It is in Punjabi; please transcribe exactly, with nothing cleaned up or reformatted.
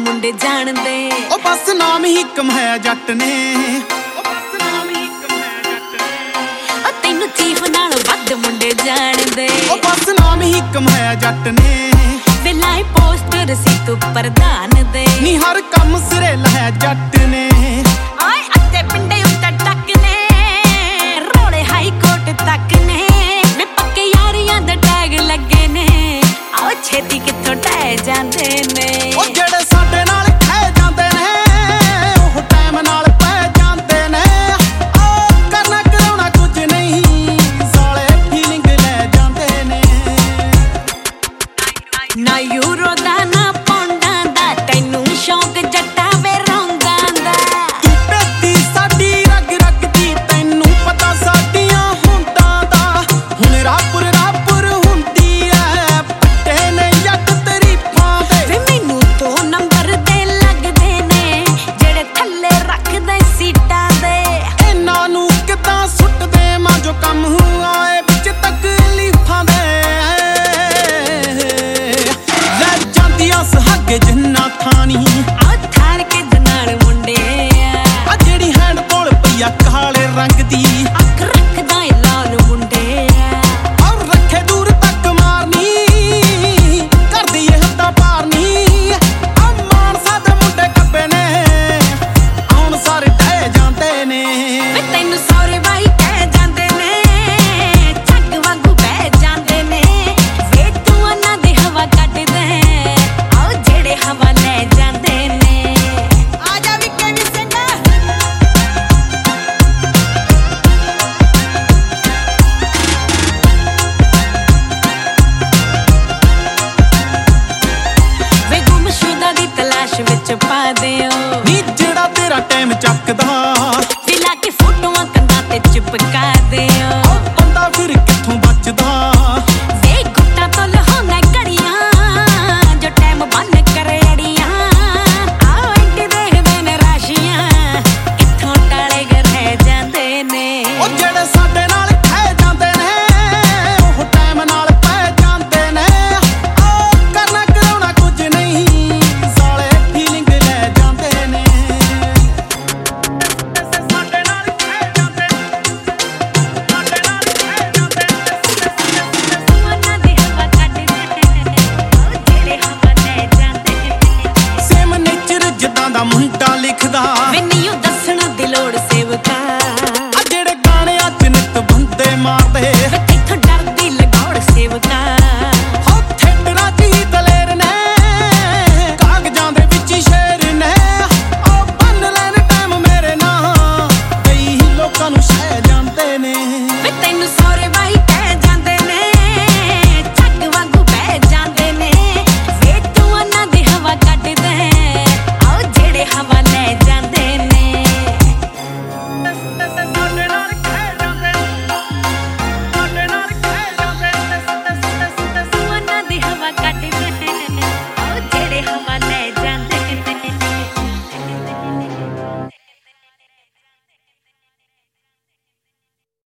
ਮੁੰਡੇ ਜਾਣਦੇ। ਉਹ ਬਸ ਨਾਮ ਹੀ ਕਮਾਇਆ ਜੱਟ ਨੇ, ਉਹ ਬਸ ਨਾਮ ਹੀ ਕਮਾਇਆ ਜੱਟ ਨੇ। ਉਹ ਤੈਨੂੰ ਚੀਫ ਨਾਲੋਂ ਵੱਧ ਮੁੰਡੇ ਜਾਣਦੇ। ਉਹ ਬਸ ਨਾਮ ਹੀ ਕਮਾਇਆ ਜੱਟ ਨੇ। ਵੇਲਾਏ ਪੋਸਟਰ ਸੀ ਤੂੰ ਪ੍ਰਧਾਨ ਦੇ। ਨੀ ਹਰ ਕੰਮ ਸਿਰੇ ਲਾਇਆ ਜੱਟ ਨੇ। ਓਏ ਅੱਤੇ ਪਿੰਡੇ ਉੱਤੇ ਟੱਕ ਨੇ, ਰੋਲੇ ਹਾਈ ਕੋਰਟ ਤੱਕ ਨੇ। ਵੇ ਪੱਕੇ ਯਾਰੀਆਂ ਦੇ ਟੈਗ ਲੱਗੇ ਨੇ, ਆਓ ਛੇਤੀ ਕਿੱਥੋਂ ਟਹਿ ਜਾਂਦੇ ਨੇ। ਉਹ ਜਿਹੜੇ ਸਾਡੇ ਨਾਲ ਖਹਿ ਜਾਂਦੇ ਨੇ, ਉਹ ਟਾਈਮ ਨਾਲ ਪੈ ਜਾਂਦੇ ਨੇ। ਉਹ ਕਰਨਾ ਕਰਾਉਣਾ ਕੁਝ ਨਹੀਂ, ਸਾਲੇ ਫੀਲਿੰਗ ਲੈ ਜਾਂਦੇ ਨੇ। ਨਾ ਯੂਰੋ ਦਾ ਨਾ ਪੌਂਡਾਂ ਦਾ, ਤੈਨੂੰ ਸ਼ੌਕ ਜੱਟਾਂ ਵੇ ਰੌਂਗਾਂ ਦਾ। ਤੂੰ ਬੇਟੀ ਸਾਡੀ ਰਗ ਰਗ ਦੀ, ਤੈਨੂੰ ਪਤਾ ਸਾਡੀਆਂ ਹੁੰਦਾਂ ਦਾ। ਹੁਣ ਰਾਪੁਰ ਰਾਪੁਰ ਹੁੰਦੀ ਐ, ਪੱਟੇ ਨੇ ਜੱਟ ਤਰੀਫਾਂ ਦੇ। ਵੇ ਮੈਨੂੰ ਦੋ ਨੰਬਰ ਦੇ ਲੱਗਦੇ ਨੇ, ਜਿਹੜੇ ਥੱਲੇ ਰੱਖਦੇ ਸੀਟਾਂ ਦੇ। ਇਹਨਾਂ ਨੂੰ ਕਿੱਦਾਂ ਸੁੱਟਦੇ ਮਾਂ ਜੋ ਕੰਮ ਆਏ ਵਿੱਚ ਤਕਲੀਫਾਂ ਦੇ। ਲੈ ਜਾਂਦੀਆਂ ਸੁਹਾਗੇ ਜਿੰਨਾ ਥਾਣੀ, ਆ ਥਾਰ ਕੇ ਨਾਲ ਮੁੰਡੇ ਆ ਜਿਹੜੀ ਹੈਂਡ ਬੋਲ ਪਈਆ ਕਾਲੇ ਰੰਗ ਦੀ। ਅੱਖ ਰੱਖਦਾ ਏ ਲਾਲ ਮੁੰਡੇ ਔਰ ਰੱਖੇ ਦੂਰ ਤੱਕ ਮਾਰਨੀ, ਕਰਦੀ ਇਹ ਹੱਦਾਂ ਪਾਰਨੀ। ਆ ਮਾਨਸਾ ਦੇ ਮੁੰਡੇ ਕੱਬੇ ਨੇ, ਆਉਣ ਸਾਰੇ ਡਹਿ ਜਾਂਦੇ ਨੇ। ਵੇ ਤੈਨੂੰ ਸੌਰੇ ਬਾਈ ਕਹਿ ਜਾਂਦੇ ਨੇ, ਝੱਗ ਵਾਂਗੂ ਬਹਿ ਜਾਂਦੇ ਨੇ। ਵੇ ਤੂੰ ਉਹਨਾਂ ਦੀ ਹਵਾ ਕੱਢਦੇ, ਆਓ ਜਿਹੜੇ ਹਵਾ ਲੈ ਜਾਂਦੇ ਨੇ। ਆ ਜਾ ਵੀ ਕਿਵੇਂ ਸਿੰਘਾ। ਵੇ ਗੁੰਮਸ਼ੁਦਾ ਦੀ ਤਲਾਸ਼ ਵਿੱਚ ਪਾ ਦਿਓ। ਨੀ ਜਿਹੜਾ ਤੇਰਾ ਟਾਈਮ ਚੱਪ